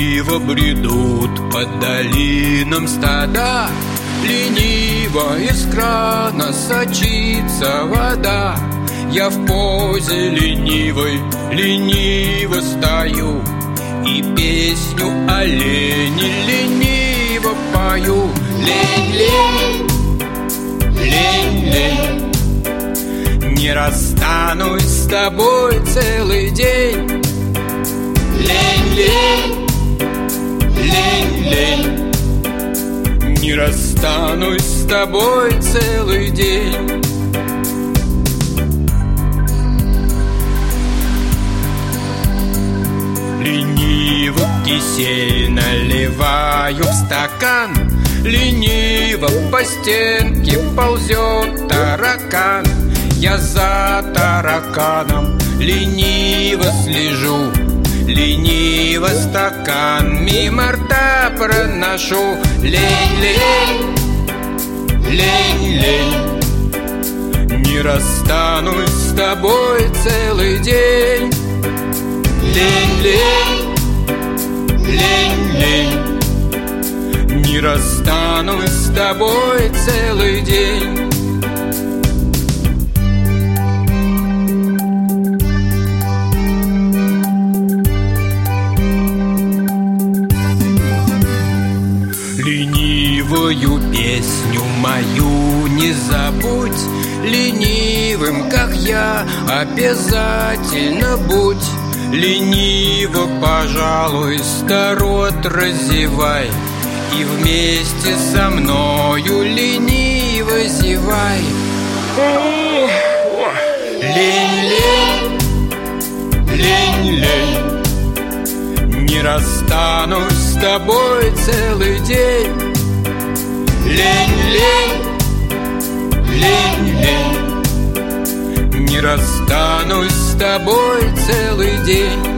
Лениво бредут по долинам стада, лениво из крана сочится вода. Я в позе ленивой, лениво стою и песню о лени лениво пою. Лень, лень, лень, лень, не расстанусь с тобой целый день. Лень, лень, лень, лень, не расстанусь с тобой целый день. Лениво кисель наливаю в стакан, лениво по стенке ползет таракан. Я за тараканом лениво слежу, лениво стакан мимо рта проношу. Лень, лень, лень, лень, не расстанусь с тобой целый день. Лень, лень, лень, лень, не расстанусь с тобой целый день. Ленивую песню мою не забудь, ленивым, как я, обязательно будь. Лениво, пожалуйста, рот разевай и вместе со мною лениво зевай. Лень, лень, лень, лень, не расстанусь с тобой целый день. Лень, лень, лень, лень, не расстанусь с тобой целый день.